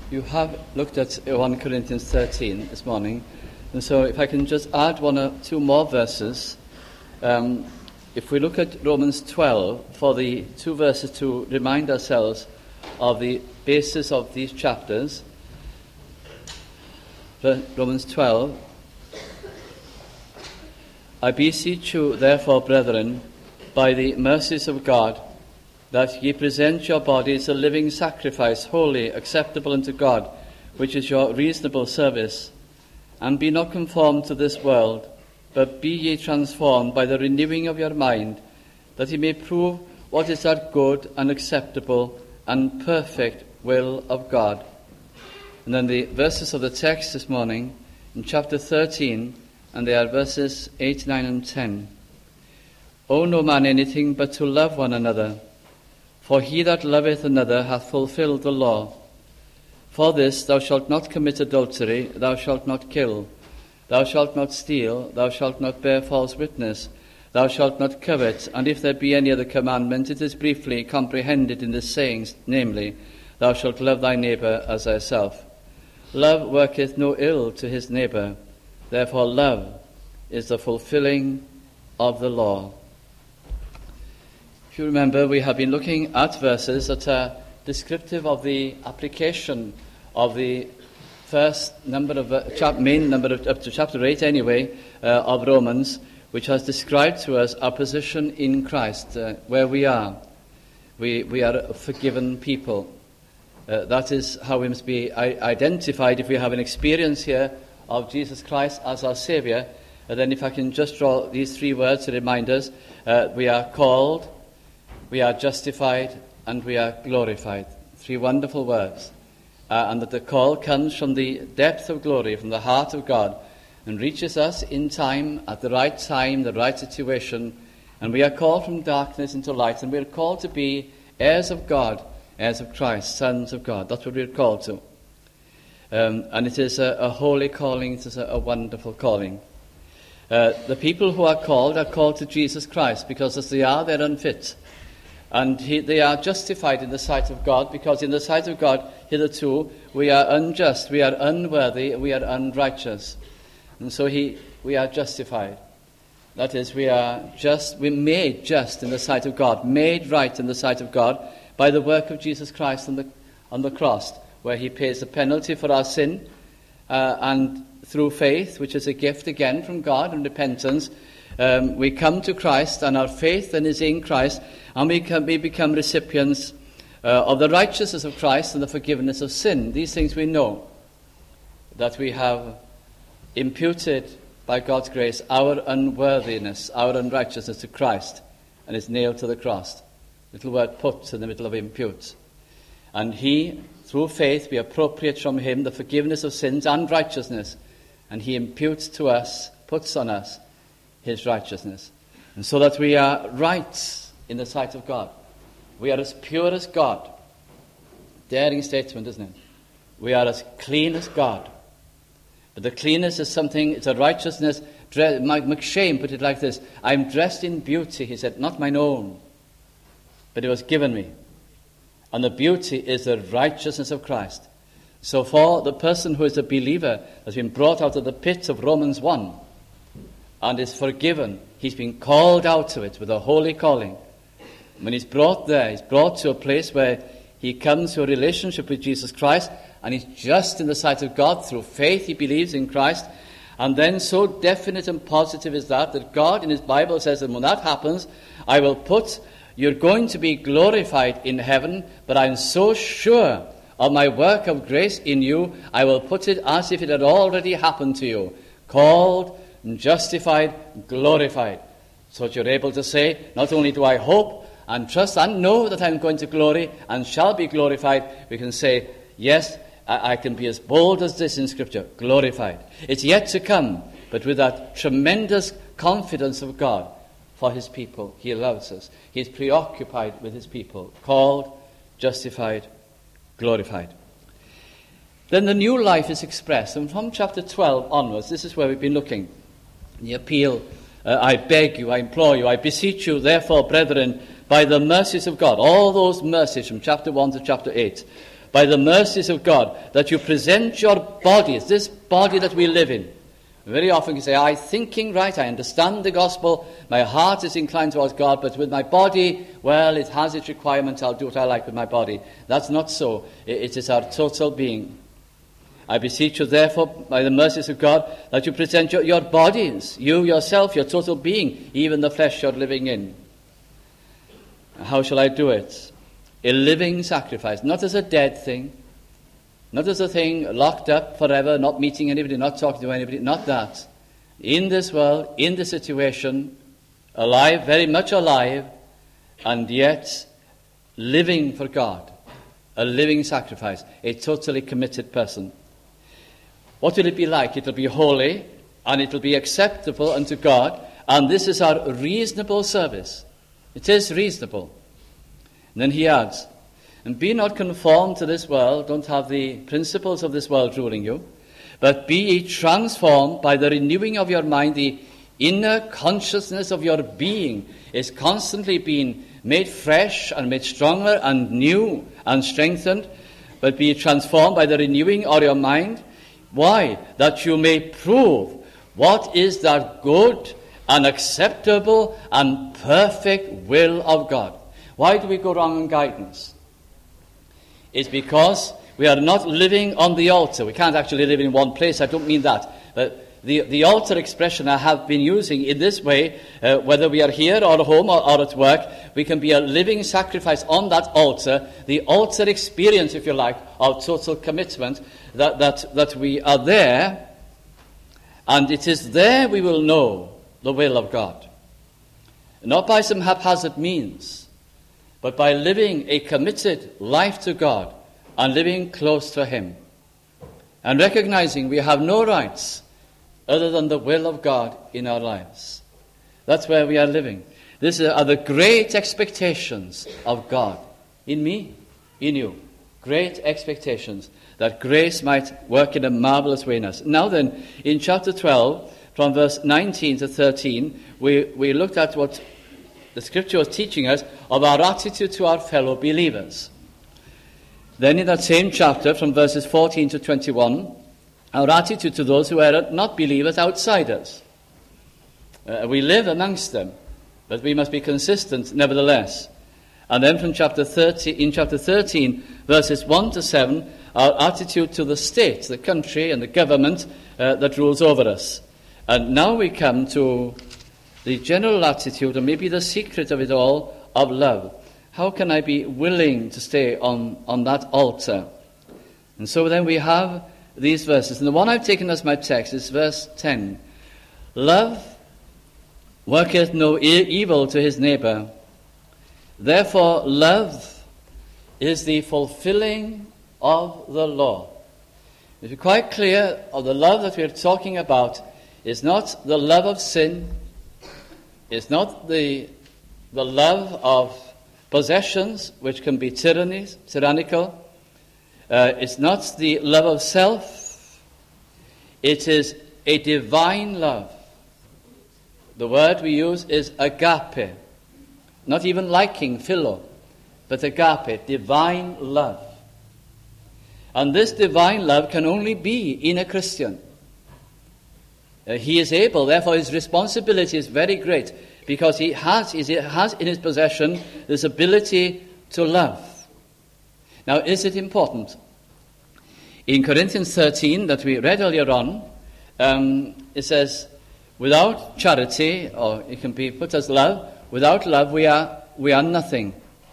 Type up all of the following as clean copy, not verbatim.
You have looked at 1 Corinthians 13 this morning, and so if I can just add one or two more verses. If we look at Romans 12, for the two verses to remind ourselves of the basis of these chapters. Romans 12, I beseech you, therefore, brethren, by the mercies of God, that ye present your bodies a living sacrifice, holy, acceptable unto God, which is your reasonable service. And be not conformed to this world, but be ye transformed by the renewing of your mind, that ye may prove what is that good and acceptable and perfect will of God. And then the verses of the text this morning, in chapter 13, and they are verses 8, 9, and 10. Owe no man anything but to love one another, for he that loveth another hath fulfilled the law. For this, thou shalt not commit adultery, thou shalt not kill, thou shalt not steal, thou shalt not bear false witness, thou shalt not covet, and if there be any other commandment, it is briefly comprehended in this saying, namely, thou shalt love thy neighbour as thyself. Love worketh no ill to his neighbour, therefore love is the fulfilling of the law. If you remember, we have been looking at verses that are descriptive of the application of the first number of main number of, up to chapter 8 anyway, of Romans, which has described to us our position in Christ, where we are. We are a forgiven people. That is how we must be identified if we have an experience here of Jesus Christ as our Saviour. Then if I can just draw these three words to remind us, we are called, we are justified, and we are glorified. Three wonderful words. And that the call comes from the depth of glory, from the heart of God, and reaches us in time, at the right time, the right situation. And we are called from darkness into light, and we are called to be heirs of God, heirs of Christ, sons of God. That's what we are called to. And it is a holy calling, it is a wonderful calling. The people who are called to Jesus Christ, because as they are, they're unfit. And they are justified in the sight of God, because in the sight of God, hitherto, we are unjust, we are unworthy, we are unrighteous. And so we are justified. That is, we're made just in the sight of God, made right in the sight of God by the work of Jesus Christ on the cross, where he pays the penalty for our sin, and through faith, which is a gift again from God and repentance, we come to Christ, and our faith then is in Christ, and we become recipients of the righteousness of Christ and the forgiveness of sin. These things we know, that we have imputed by God's grace our unworthiness, our unrighteousness to Christ, and is nailed to the cross. Little word put in the middle of impute. And he, through faith, we appropriate from him the forgiveness of sins and righteousness, and he imputes to us, puts on us, his righteousness. And so that we are right in the sight of God. We are as pure as God. Daring statement, isn't it? We are as clean as God. But the cleanness is something, it's a righteousness. McShane put it like this: I'm dressed in beauty, he said, not mine own, but it was given me. And the beauty is the righteousness of Christ. So for the person who is a believer, has been brought out of the pit of Romans 1, and is forgiven, he's been called out to it with a holy calling. When he's brought there, he's brought to a place where he comes to a relationship with Jesus Christ, and he's just in the sight of God. Through faith he believes in Christ, and then so definite and positive is that God in his Bible says that when that happens, you're going to be glorified in heaven, but I'm so sure of my work of grace in you, I will put it as if it had already happened to you. Called, justified, glorified. So that you're able to say, not only do I hope and trust and know that I'm going to glory and shall be glorified, we can say, yes, I can be as bold as this in Scripture, glorified. It's yet to come, but with that tremendous confidence of God for his people. He loves us. He is preoccupied with his people, called, justified, glorified. Then the new life is expressed, and from chapter 12 onwards, this is where we've been looking. The appeal, I beg you, I implore you, I beseech you, therefore, brethren, by the mercies of God, all those mercies from chapter 1 to chapter 8, by the mercies of God, that you present your bodies, this body that we live in. Very often you say, I'm thinking right, I understand the gospel, my heart is inclined towards God, but with my body, well, it has its requirements, I'll do what I like with my body. That's not so. It is our total being. I beseech you, therefore, by the mercies of God, that you present your bodies, you yourself, your total being, even the flesh you're living in. How shall I do it? A living sacrifice, not as a dead thing, not as a thing locked up forever, not meeting anybody, not talking to anybody, not that. In this world, in this situation, alive, very much alive, and yet living for God. A living sacrifice, a totally committed person. What will it be like? It will be holy, and it will be acceptable unto God, and this is our reasonable service. It is reasonable. And then he adds, and be not conformed to this world, don't have the principles of this world ruling you, but be ye transformed by the renewing of your mind. The inner consciousness of your being is constantly being made fresh and made stronger and new and strengthened, but be transformed by the renewing of your mind. Why? That you may prove what is that good and acceptable and perfect will of God. Why do we go wrong in guidance? It's because we are not living on the altar. We can't actually live in one place. I don't mean that. But the altar expression I have been using in this way, whether we are here or at home or at work, we can be a living sacrifice on that altar, the altar experience, if you like, of total commitment, that we are there, and it is there we will know the will of God. Not by some haphazard means, but by living a committed life to God and living close to Him, and recognizing we have no rights other than the will of God in our lives. That's where we are living. These are the great expectations of God in me, in you. Great expectations that grace might work in a marvelous way in us. Now then, in chapter 12, from verse 19 to 13, we looked at what the Scripture was teaching us of our attitude to our fellow believers. Then in that same chapter, from verses 14 to 21, our attitude to those who are not believers, outsiders. We live amongst them, but we must be consistent nevertheless. And then from chapter 13, verses 1 to 7, our attitude to the state, the country and the government that rules over us. And now we come to the general attitude, and maybe the secret of it all, of love. How can I be willing to stay on that altar? And so then we have these verses. And the one I've taken as my text is verse 10. Love worketh no evil to his neighbor. Therefore, love is the fulfilling of the law. To be quite clear, of the love that we're talking about is not the love of sin. It's not the love of possessions, which can be tyrannical. It's not the love of self. It is a divine love. The word we use is agape. Not even liking, philo, but agape, divine love. And this divine love can only be in a Christian. He is able, therefore his responsibility is very great, because he has in his possession this ability to love. Now, is it important? In Corinthians 13, that we read earlier on, it says, without charity, or it can be put as love, without love we are nothing.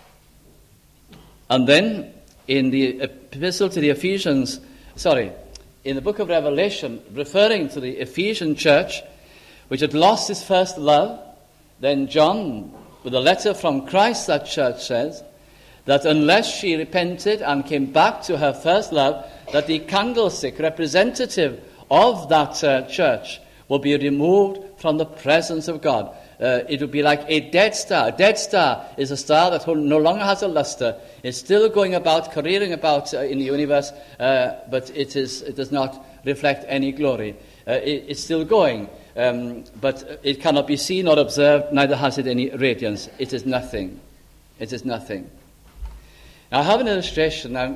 And then in the epistle to the Ephesians, in the book of Revelation, referring to the Ephesian church, which had lost its first love, then John, with a letter from Christ, that church says, that unless she repented and came back to her first love, that the candlestick representative of that church will be removed from the presence of God. It would be like a dead star. A dead star is a star that no longer has a luster. It's still going about, careering about in the universe, but it does not reflect any glory. It's still going, but it cannot be seen or observed, neither has it any radiance. It is nothing. It is nothing. Now, I have an illustration. Now,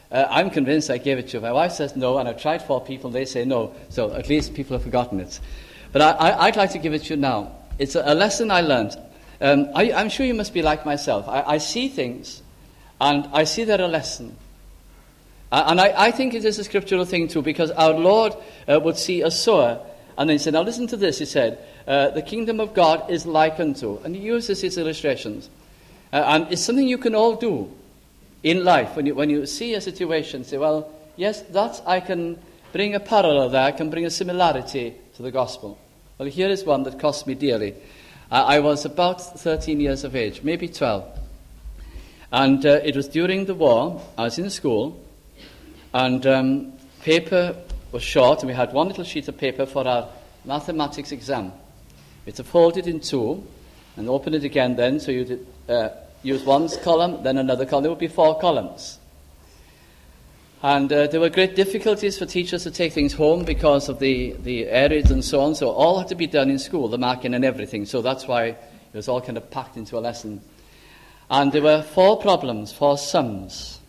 I'm convinced I gave it to you. My wife says no, and I've tried 4 people, they say no. So at least people have forgotten it. But I'd like to give it to you now. It's a lesson I learned. I'm sure you must be like myself. I see things, and I see they're a lesson. And I think it is a scriptural thing too, because our Lord would see a sower, and then he said, now listen to this, he said, the kingdom of God is like unto, and he uses his illustrations. And it's something you can all do in life. When you see a situation, say, well, yes, that I can bring a parallel there, I can bring a similarity to the gospel. Well, here is one that cost me dearly. I was about 13 years of age, maybe 12. And it was during the war. I was in school, and paper was short, and we had one little sheet of paper for our mathematics exam. We had to fold it in 2 and open it again then, so you use one column, then another column. There would be 4 columns. And there were great difficulties for teachers to take things home because of the areas and so on. So all had to be done in school, the marking and everything. So that's why it was all kind of packed into a lesson. And there were 4 problems, 4 sums.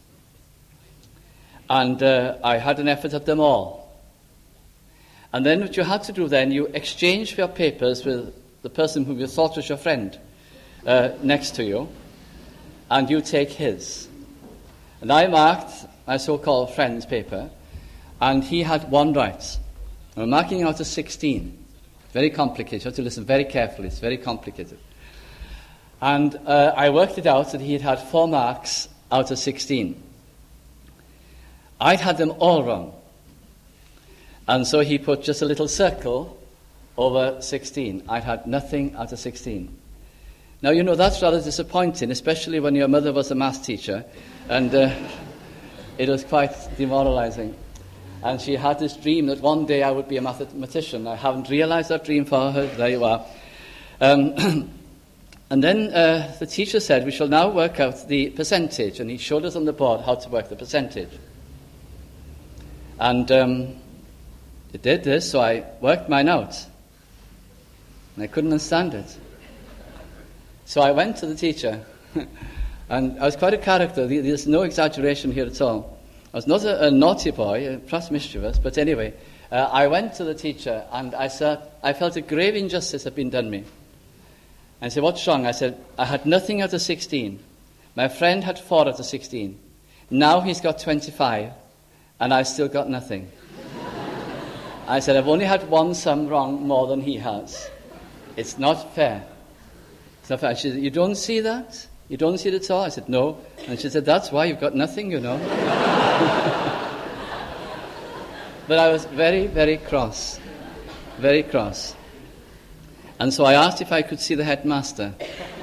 And I had an effort at them all. And then what you had to do then, you exchange your papers with the person who you thought was your friend next to you, and you take his. And I marked my so-called friend's paper, and he had 1 right. I'm marking out of 16. Very complicated. You have to listen very carefully. It's very complicated. And I worked it out that he had 4 marks out of 16. I'd had them all wrong. And so he put just a little circle over 16. I'd had nothing out of 16. Now, you know, that's rather disappointing, especially when your mother was a maths teacher, and it was quite demoralizing. And she had this dream that one day I would be a mathematician. I haven't realized that dream for her. There you are. And then the teacher said, we shall now work out the percentage, and he showed us on the board how to work the percentage. And it did this, so I worked mine out. And I couldn't understand it. So I went to the teacher, and I was quite a character. There's no exaggeration here at all. I was not a naughty boy, perhaps mischievous, but anyway, I went to the teacher, and I felt a grave injustice had been done me. I said, what's wrong? I said, I had nothing out of 16. My friend had 4 out of 16. Now he's got 25, and I've still got nothing. I said, I've only had 1 sum wrong more than he has. It's not fair. It's not fair. She said, you don't see that? You don't see it at all? I said, no. And she said, that's why you've got nothing, you know. But I was very, very cross. Very cross. And so I asked if I could see the headmaster.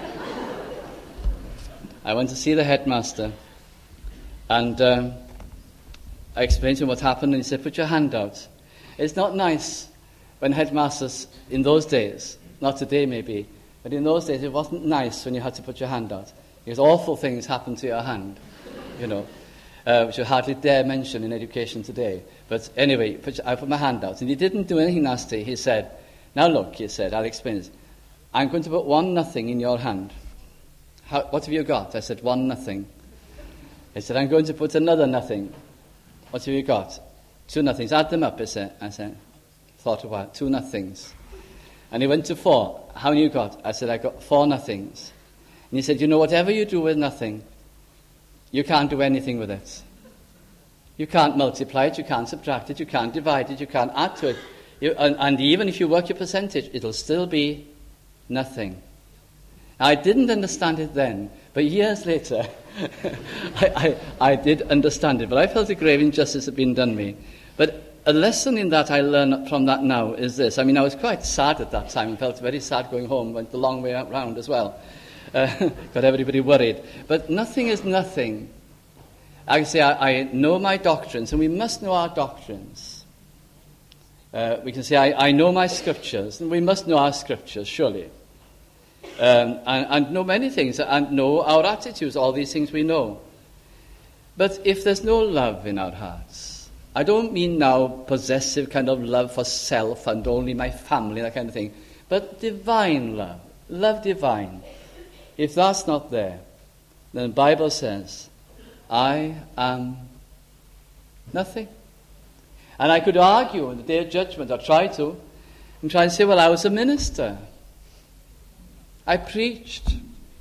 I went to see the headmaster. And I explained to him what happened, and he said, put your hand out. It's not nice when headmasters, in those days, not today maybe, but in those days it wasn't nice when you had to put your hand out. Because awful things happen to your hand, you know, which you hardly dare mention in education today. But anyway, I put my hand out, and he didn't do anything nasty. He said, now look, he said, I'll explain this. I'm going to put 1 nothing in your hand. What have you got? I said, 1 nothing. He said, I'm going to put another nothing. What have you got? 2 nothings. Add them up, I said, thought a while. 2 nothings. And he went to 4. How many you got? I said, I got 4 nothings. And he said, you know, whatever you do with nothing, you can't do anything with it. You can't multiply it, you can't subtract it, you can't divide it, you can't add to it. And even if you work your percentage, it'll still be nothing. I didn't understand it then, but years later, I did understand it. But I felt a grave injustice had been done me. But a lesson in that I learn from that now is this. I mean, I was quite sad at that time. I felt very sad going home. Went the long way round as well. Got everybody worried. But nothing is nothing. I say I know my doctrines, and we must know our doctrines. We can say I know my scriptures, and we must know our scriptures, surely. And know many things, and know our attitudes, all these things we know. But if there's no love in our hearts, I don't mean now possessive kind of love for self and only my family, that kind of thing, but divine love, love divine. If that's not there, then the Bible says, I am Nothing. And I could argue in the day of judgment, or try to, and try and say, well, I was a minister. I preached.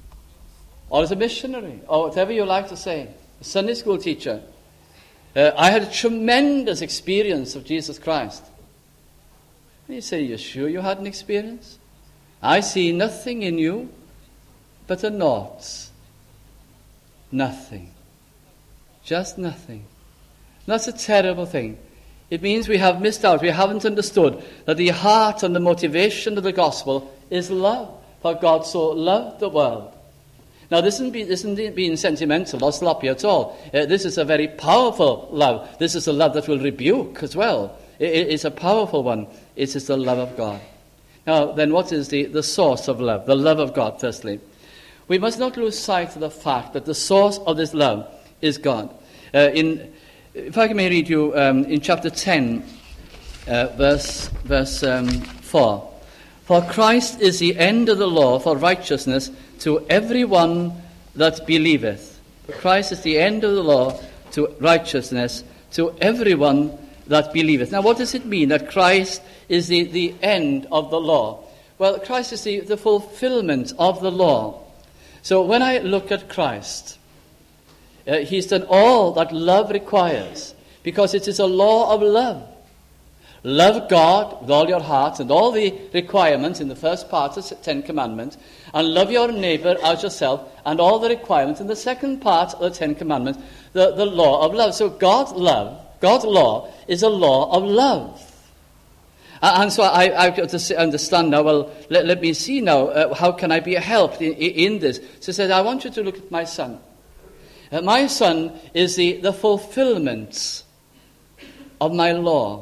Or as a missionary, or whatever you like to say. A Sunday school teacher. I had a tremendous experience of Jesus Christ. And you say, you're sure you had an experience? I see nothing in you but a naught. Nothing. Just nothing. That's a terrible thing. It means we have missed out. We haven't understood that the heart and the motivation of the gospel is love. For God so loved the world. Now, this isn't being sentimental or sloppy at all. This is a very powerful love. This is a love that will rebuke as well. It's a powerful one. It is the love of God. Now, then what is the source of love? The love of God, firstly. We must not lose sight of the fact that the source of this love is God. If I may read you in chapter 10, verse 4. For Christ is the end of the law for righteousness to everyone that believeth. For Christ is the end of the law to righteousness to everyone that believeth. Now, what does it mean that Christ is the end of the law? Well, Christ is the fulfillment of the law. So when I look at Christ, he's done all that love requires, because it is a law of love. Love God with all your heart, and all the requirements in the first part of the Ten Commandments, and love your neighbor as yourself, and all the requirements in the second part of the Ten Commandments, the law of love. So God's law is a law of love. And so I've got to understand now, well, let me see now, how can I be helped in this? So he said, I want you to look at my son. My son is the fulfillment of my law.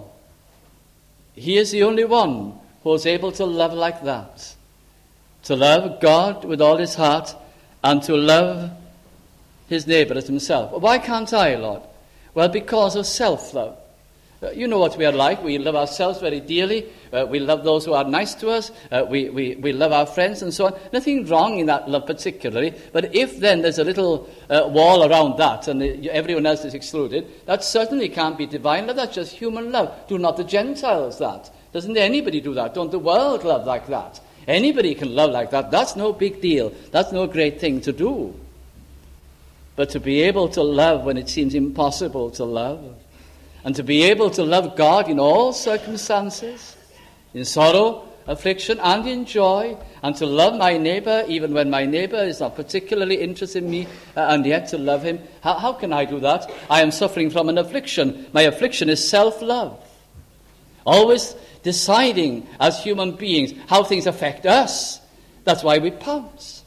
He is the only one who is able to love like that. To love God with all his heart and to love his neighbor as himself. Why can't I, Lord? Well, because of self-love. You know what we are like. We love ourselves very dearly. We love those who are nice to us. We love our friends and so on. Nothing wrong in that love particularly. But if then there's a little wall around that and everyone else is excluded, that certainly can't be divine love. That's just human love. Do not the Gentiles that? Doesn't anybody do that? Don't the world love like that? Anybody can love like that. That's no big deal. That's no great thing to do. But to be able to love when it seems impossible to love, and to be able to love God in all circumstances, in sorrow, affliction, and in joy, and to love my neighbor even when my neighbor is not particularly interested in me, and yet to love him. How can I do that? I am suffering from an affliction. My affliction is self-love. Always deciding as human beings how things affect us. That's why we pounce.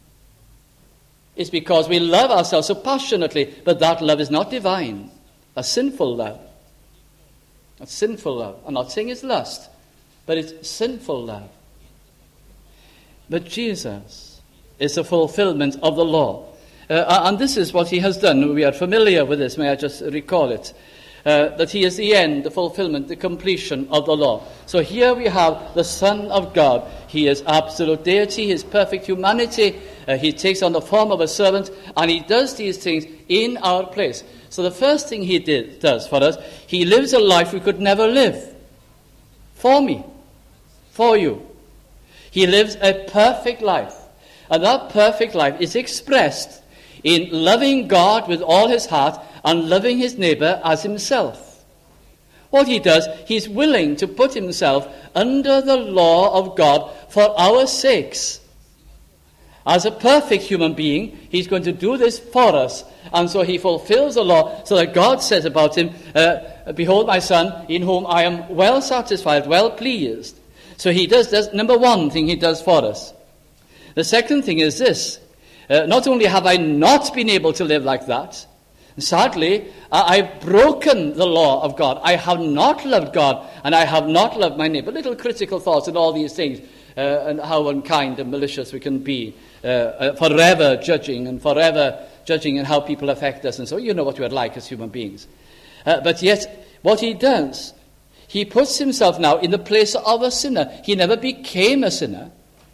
It's because we love ourselves so passionately, but that love is not divine. A sinful love. A sinful love. I'm not saying it's lust, but it's sinful love. But Jesus is the fulfillment of the law. And this is what he has done. We are familiar with this. May I just recall it? That he is the end, the fulfillment, the completion of the law. So here we have the Son of God. He is absolute deity, his perfect humanity. He takes on the form of a servant, and he does these things in our place. So the first thing he does for us, he lives a life we could never live. For me. For you. He lives a perfect life. And that perfect life is expressed in loving God with all his heart and loving his neighbor as himself. What he does, he's willing to put himself under the law of God for our sakes. As a perfect human being, he's going to do this for us. And so he fulfills the law so that God says about him, behold my son, in whom I am well satisfied, well pleased. So he does number one thing he does for us. The second thing is this. Not only have I not been able to live like that, sadly, I've broken the law of God. I have not loved God, and I have not loved my neighbor. Little critical thoughts and all these things, and how unkind and malicious we can be, forever judging and how people affect us. And so you know what we're like as human beings. But yet, what he does, he puts himself now in the place of a sinner. He never became a sinner.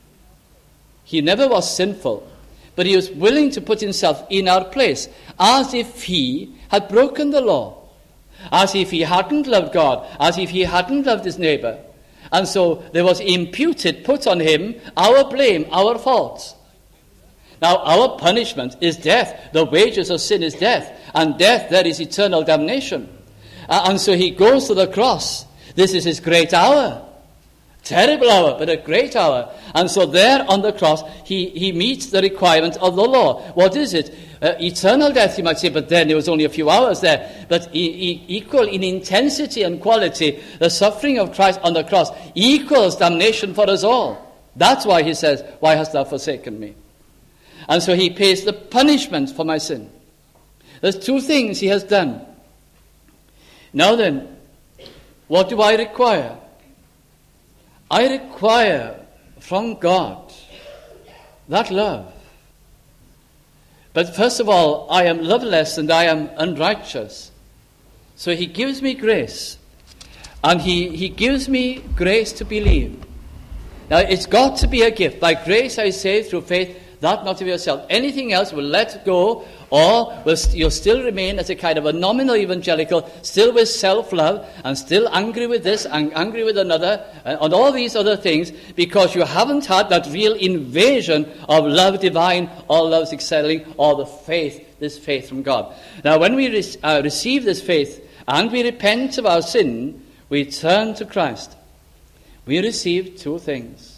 He never was sinful. But he was willing to put himself in our place, as if he had broken the law. as if he hadn't loved God, as if he hadn't loved his neighbor. And so there was put on him our blame, our faults. Now, our punishment is death. The wages of sin is death. And death, there is eternal damnation. And so he goes to the cross. This is his great hour. Terrible hour, but a great hour. And so there on the cross, he meets the requirement of the law. What is it? Eternal death, you might say, but then there was only a few hours there. But equal in intensity and quality, the suffering of Christ on the cross equals damnation for us all. That's why he says, why hast thou forsaken me? And so he pays the punishment for my sin. There's two things he has done. Now then, what do I require? I require from God that love. But first of all, I am loveless and I am unrighteous. So he gives me grace. And he gives me grace to believe. Now, it's got to be a gift. By grace I say through faith, that not of yourself. Anything else will let go, or you'll still remain as a kind of a nominal evangelical, still with self-love, and still angry with this, and angry with another, and all these other things, because you haven't had that real invasion of love divine, all love's excelling, or the faith, this faith from God. Now, when we receive this faith, and we repent of our sin, we turn to Christ. We receive two things.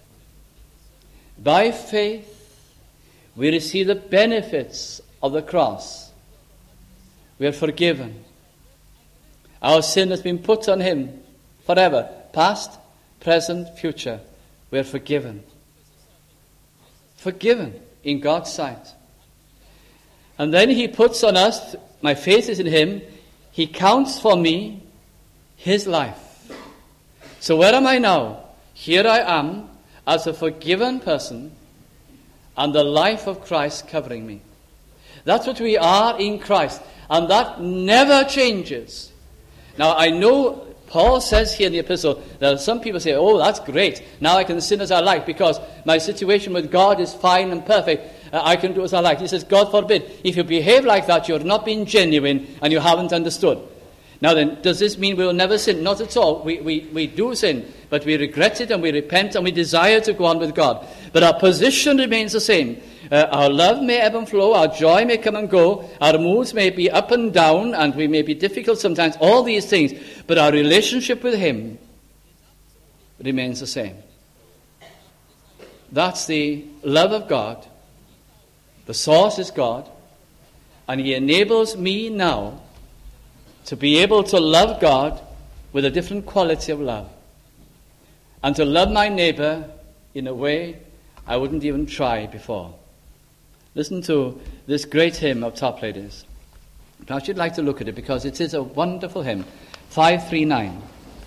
By faith, we receive the benefits of the cross. We are forgiven. Our sin has been put on him forever. Past, present, future. We are forgiven. Forgiven in God's sight. And then he puts on us, my faith is in him, he counts for me his life. So where am I now? Here I am as a forgiven person, and the life of Christ covering me. That's what we are in Christ. And that never changes. Now, I know Paul says here in the epistle that some people say, oh, that's great. Now I can sin as I like because my situation with God is fine and perfect. I can do as I like. He says, God forbid. If you behave like that, you're not being genuine and you haven't understood. Now then, does this mean we will never sin? Not at all. We do sin, but we regret it and we repent and we desire to go on with God. But our position remains the same. Our love may ebb and flow, our joy may come and go, our moods may be up and down, and we may be difficult sometimes, all these things. But our relationship with him remains the same. That's the love of God. The source is God, and he enables me now to be able to love God with a different quality of love. And to love my neighbor in a way I wouldn't even try before. Listen to this great hymn of Topladies. Perhaps you'd like to look at it because it is a wonderful hymn. 539.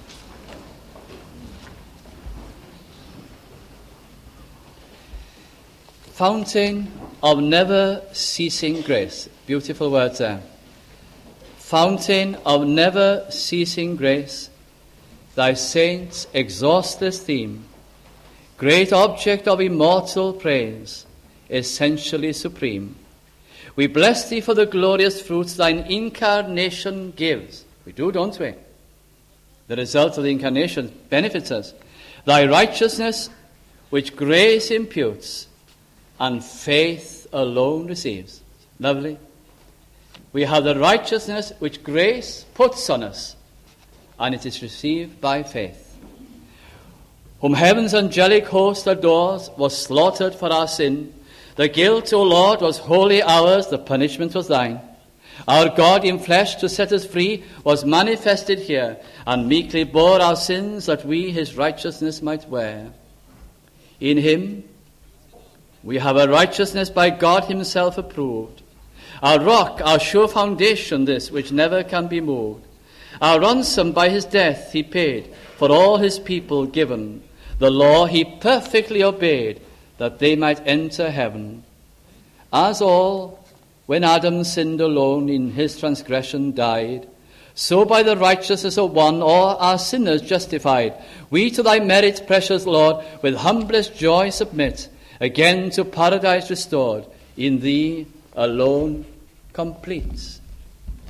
Fountain of never ceasing grace. Beautiful words there. Fountain of never ceasing grace, thy saints' exhaustless theme, great object of immortal praise, essentially supreme. We bless thee for the glorious fruits thine incarnation gives. We do, don't we? The result of the incarnation benefits us. Thy righteousness, which grace imputes, and faith alone receives. Lovely. We have the righteousness which grace puts on us, and it is received by faith. Whom heaven's angelic host adores, was slaughtered for our sin. The guilt, O Lord, was wholly ours, the punishment was thine. Our God in flesh to set us free was manifested here, and meekly bore our sins that we his righteousness might wear. In him we have a righteousness by God himself approved. Our rock, our sure foundation, this which never can be moved. Our ransom by his death he paid, for all his people given. The law he perfectly obeyed, that they might enter heaven. As all, when Adam sinned alone, in his transgression died, so by the righteousness of one all are sinners justified. We to thy merit, precious Lord, with humblest joy submit, again to paradise restored, in thee alone complete.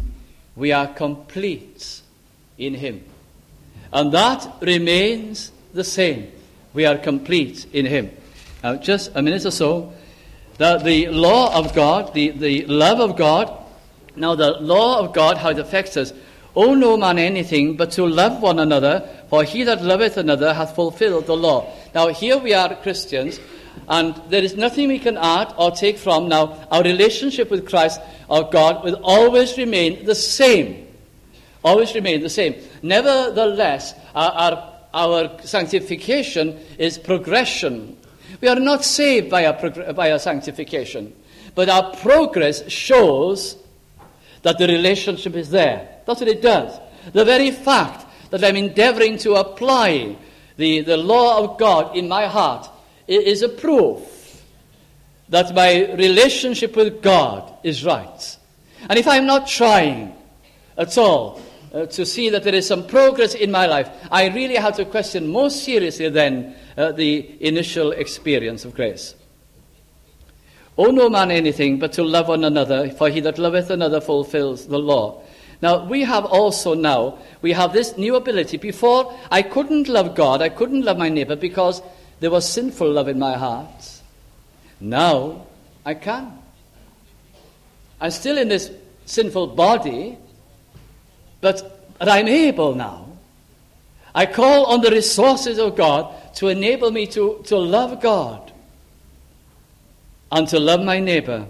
we are complete in him. And that remains the same. We are complete in him. Now, just a minute or so, the law of God, the love of God. Now, the law of God, how it affects us. Owe no man anything but to love one another, for he that loveth another hath fulfilled the law. Now, here we are Christians, and there is nothing we can add or take from. Now, our relationship with Christ, our God, will always remain the same. Always remain the same. Nevertheless, our sanctification is progression. We are not saved by our sanctification, but our progress shows that the relationship is there. That's what it does. The very fact that I'm endeavoring to apply the law of God in my heart is a proof that my relationship with God is right. And if I'm not trying at all to see that there is some progress in my life, I really have to question most seriously then the initial experience of grace. Owe no man anything but to love one another, for he that loveth another fulfills the law. Now, we have this new ability. Before, I couldn't love God, I couldn't love my neighbor because there was sinful love in my heart. Now, I can. I'm still in this sinful body, but I'm able now. I call on the resources of God to enable me to love God and to love my neighbor.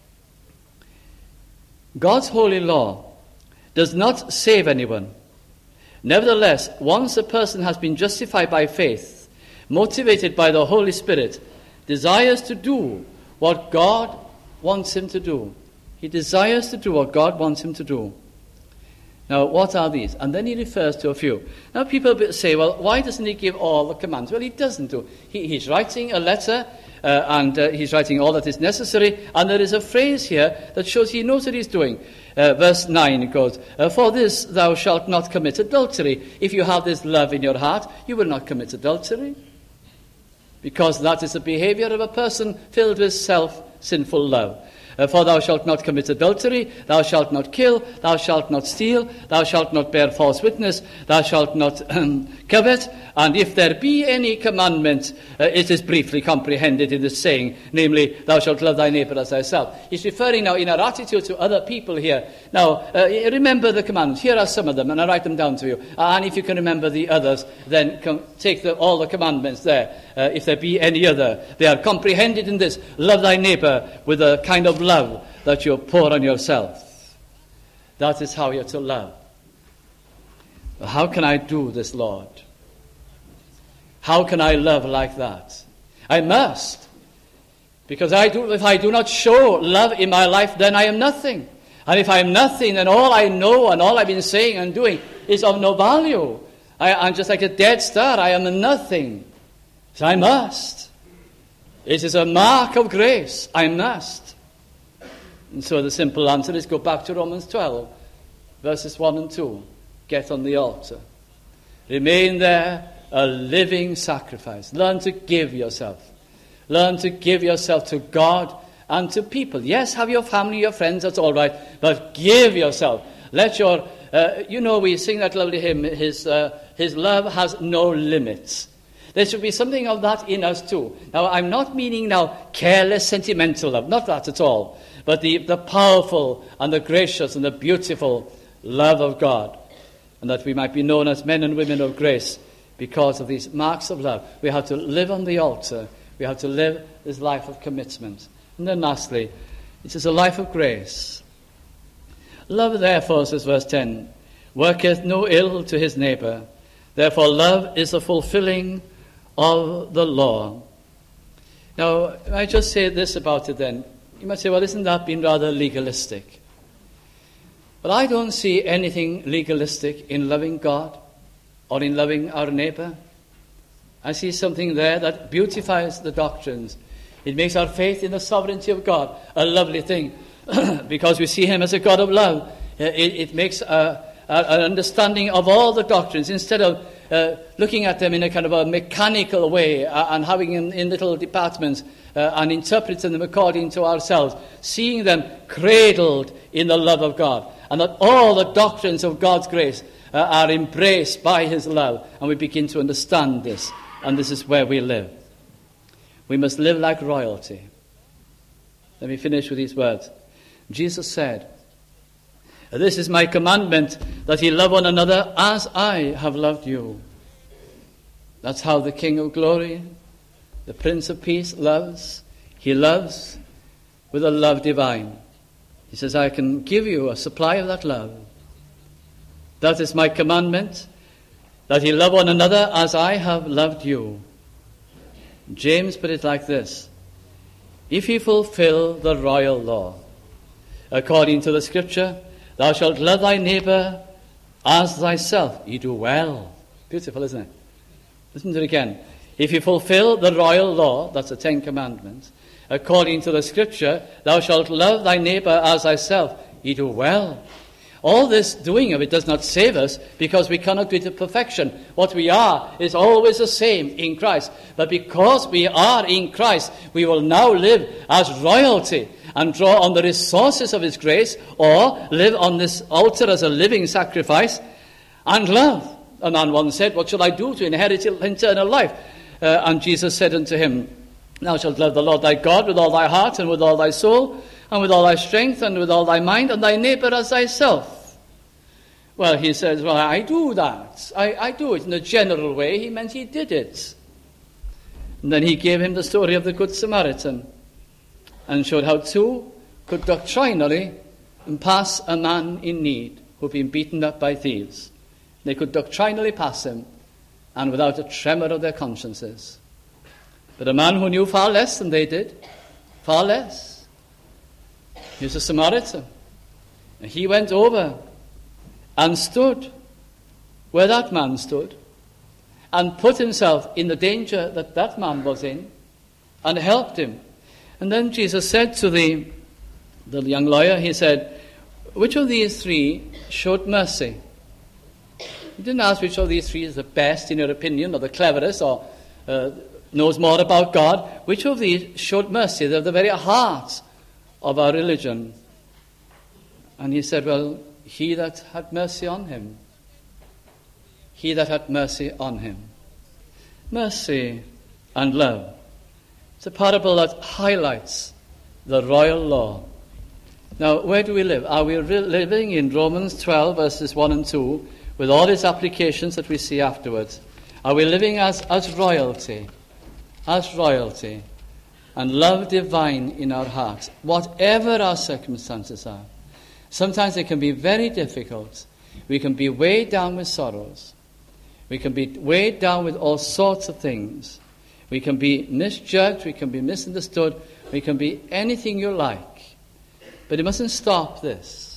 God's holy law does not save anyone. Nevertheless, once a person has been justified by faith, motivated by the Holy Spirit, desires to do what God wants him to do. He desires to do what God wants him to do. Now, what are these? And then he refers to a few. Now, people say, well, why doesn't he give all the commands? Well, he doesn't do. He's writing a letter, and he's writing all that is necessary, and there is a phrase here that shows he knows what he's doing. Verse 9, it goes, for this thou shalt not commit adultery. If you have this love in your heart, you will not commit adultery, because that is the behavior of a person filled with self-sinful love. For thou shalt not commit adultery, thou shalt not kill, thou shalt not steal, thou shalt not bear false witness, thou shalt not covet. And if there be any commandment, it is briefly comprehended in this saying, namely, thou shalt love thy neighbor as thyself. He's referring now in our attitude to other people here. Now, remember the commandments. Here are some of them, and I write them down to you. And if you can remember the others, then take all the commandments there. If there be any other, they are comprehended in this. Love thy neighbor with a kind of love that you pour on yourself. That is how you're to love. How can I do this, Lord? How can I love like that? I must. Because if I do not show love in my life, then I am nothing. And if I am nothing, then all I know and all I've been saying and doing is of no value. I'm just like a dead star. I am nothing. So I must. It is a mark of grace. I must. And so the simple answer is go back to Romans 12, verses 1 and 2. Get on the altar. Remain there, a living sacrifice. Learn to give yourself. Learn to give yourself to God and to people. Yes, have your family, your friends, that's all right. But give yourself. Let your, we sing that lovely hymn, his love has no limits. There should be something of that in us too. Now, I'm not meaning now careless, sentimental love. Not that at all. But the powerful and the gracious and the beautiful love of God. And that we might be known as men and women of grace because of these marks of love. We have to live on the altar. We have to live this life of commitment. And then lastly, it is a life of grace. Love, therefore, says verse 10, worketh no ill to his neighbor. Therefore, love is the fulfilling of the law. Now, I just say this about it then. You might say, well, isn't that being rather legalistic? But I don't see anything legalistic in loving God or in loving our neighbor. I see something there that beautifies the doctrines. It makes our faith in the sovereignty of God a lovely thing because we see him as a God of love. It makes an understanding of all the doctrines instead of looking at them in a kind of a mechanical way and having them in little departments and interpreting them according to ourselves, seeing them cradled in the love of God. and that all the doctrines of God's grace are embraced by his love, and we begin to understand this, and this is where we live. We must live like royalty. Let me finish with these words. Jesus said, "This is my commandment, that ye love one another as I have loved you." That's how the King of Glory, the Prince of Peace, loves. He loves with a love divine. He says, I can give you a supply of that love. That is my commandment, that ye love one another as I have loved you. James put it like this: if ye fulfill the royal law, according to the Scripture, thou shalt love thy neighbor as thyself. Ye do well. Beautiful, isn't it? Listen to it again. If you fulfill the royal law, that's the 10 Commandments, according to the Scripture, thou shalt love thy neighbor as thyself. Ye do well. All this doing of it does not save us, because we cannot do it to perfection. What we are is always the same in Christ. But because we are in Christ, we will now live as royalty and draw on the resources of his grace, or live on this altar as a living sacrifice and love. A man once said, what shall I do to inherit eternal life? And Jesus said unto him, thou shalt love the Lord thy God with all thy heart and with all thy soul and with all thy strength and with all thy mind, and thy neighbor as thyself. Well, he says, well, I do that. I do it in a general way. He meant he did it. And then he gave him the story of the Good Samaritan and showed how two could doctrinally pass a man in need who'd been beaten up by thieves. They could doctrinally pass him, and without a tremor of their consciences. But a man who knew far less than they did, far less, he was a Samaritan. And he went over and stood where that man stood, and put himself in the danger that that man was in, and helped him. And then Jesus said to the young lawyer, he said, which of these three showed mercy? He didn't ask which of these three is the best in your opinion, or the cleverest, or knows more about God. Which of these showed mercy? They're the very heart of our religion. And he said, well, he that had mercy on him. He that had mercy on him. Mercy and love. It's a parable that highlights the royal law. Now, where do we live? Are we living in Romans 12, verses 1 and 2, with all its applications that we see afterwards? Are we living as royalty? As royalty, and love divine in our hearts, whatever our circumstances are. Sometimes they can be very difficult. We can be weighed down with sorrows. We can be weighed down with all sorts of things. We can be misjudged. We can be misunderstood. We can be anything you like. But it mustn't stop this.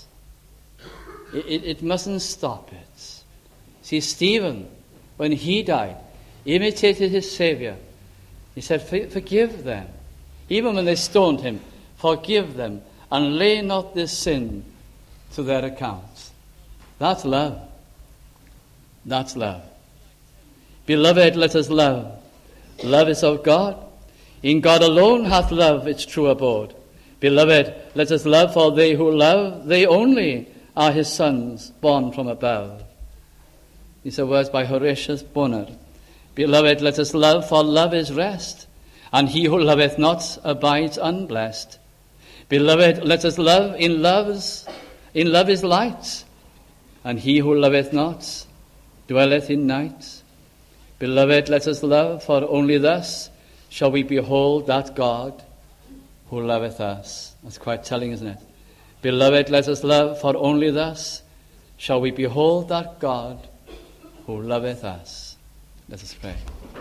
It mustn't stop it. See, Stephen, when he died, imitated his Savior. He said, forgive them. Even when they stoned him, forgive them, and lay not this sin to their account. That's love. That's love. Beloved, let us love. Love is of God. In God alone hath love its true abode. Beloved, let us love, for they who love, they only are his sons, born from above. These are words by Horatius Bonar. Beloved, let us love, for love is rest, and he who loveth not abides unblessed. Beloved, let us love, in love is light, and he who loveth not dwelleth in night. Beloved, let us love, for only thus shall we behold that God who loveth us. That's quite telling, isn't it? Beloved, let us love, for only thus shall we behold that God who loveth us. Let us pray.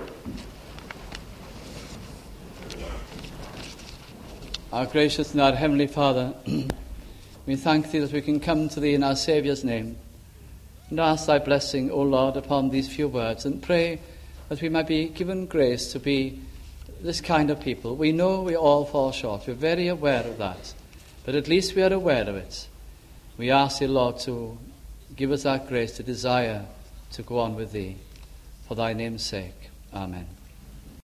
Our gracious and our heavenly Father, we thank thee that we can come to thee in our Saviour's name and ask thy blessing, O Lord, upon these few words, and pray that we might be given grace to be this kind of people. We know we all fall short. We're very aware of that. But at least we are aware of it. We ask thee, Lord, to give us that grace to desire to go on with thee. For thy name's sake. Amen.